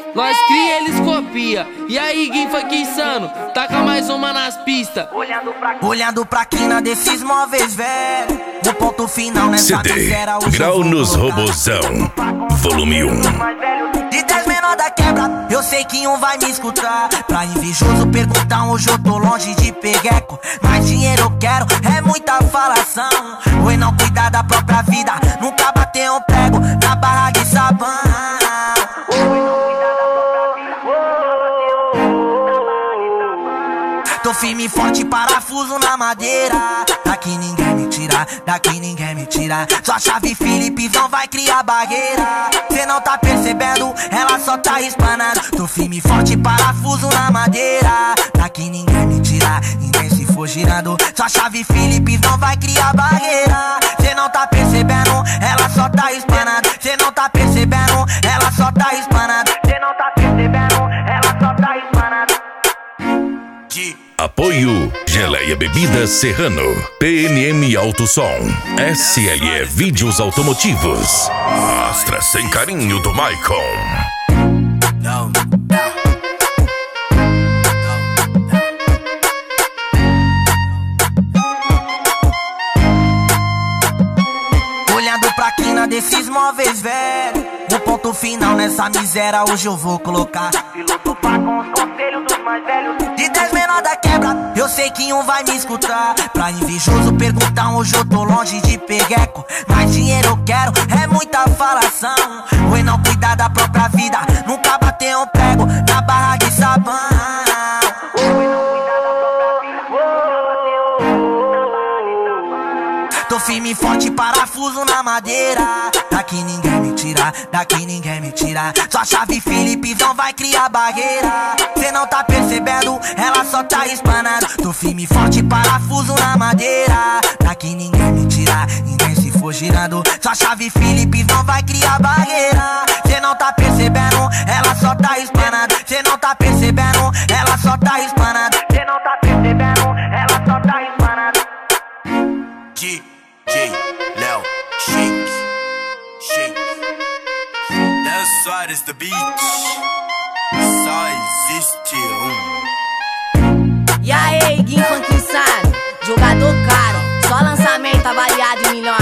Nós cria, eles copia. E aí, Gui Funk insano, taca mais uma nas pistas. Olhando pra quina desses móveis velho, no ponto final nessa CD miséria, Grau nos Robozão, volume 1. De 10 menor da quebra, eu sei que um vai me escutar. Pra invejoso perguntar, hoje eu tô longe de pegueco. Mais dinheiro eu quero, é muita falação. Oi, não cuidar da própria vida, nunca bater um prego na barra de sabão. Tô firme e forte, parafuso na madeira. Daqui ninguém me tira, daqui ninguém me tira. Sua chave Filipezão vai criar barreira. Cê não tá percebendo, ela só tá espanando. Tô firme e forte, parafuso na madeira. Daqui ninguém me tira, ninguém se for girando. Sua chave Filipezão vai criar barreira. Cê não tá percebendo, ela só tá espanando. Cê não tá percebendo, ela só tá espanando. Cê não tá percebendo, ela só tá espanando. Apoio Geleia Bebidas Serrano, PNM Alto Som, SLE Vídeos Automotivos, Astra Sem Carinho do Maicon. Olhando pra quina desses móveis velho, no ponto final nessa miséria hoje eu vou colocar. Filosofar com os conselhos dos mais velhos. De 10 menor da quebra, eu sei que um vai me escutar. Pra invejoso perguntar, hoje eu tô longe de pegueco. Mais dinheiro eu quero, é muita falação. Oi, não cuidar da própria vida, nunca bater um prego na barra de sabão. Tô firme e forte, parafuso na madeira. Daqui ninguém me tira, daqui ninguém me tira. Sua chave Filipezão vai criar barreira. Cê não tá percebendo, ela só tá espanando. Tô firme e forte, parafuso na madeira. Daqui ninguém me tira, ninguém se for girando. Sua chave Filipezão vai criar barreira. Cê não tá percebendo, ela só tá espanando. Cê não tá percebendo, ela só tá espanando. Cê não tá percebendo, ela só tá espanando. DJ Léo Shake. Léo Soares the beat. Só existe E aí, Gui Funk insano, jogador caro, só lançamento avaliado em milhões.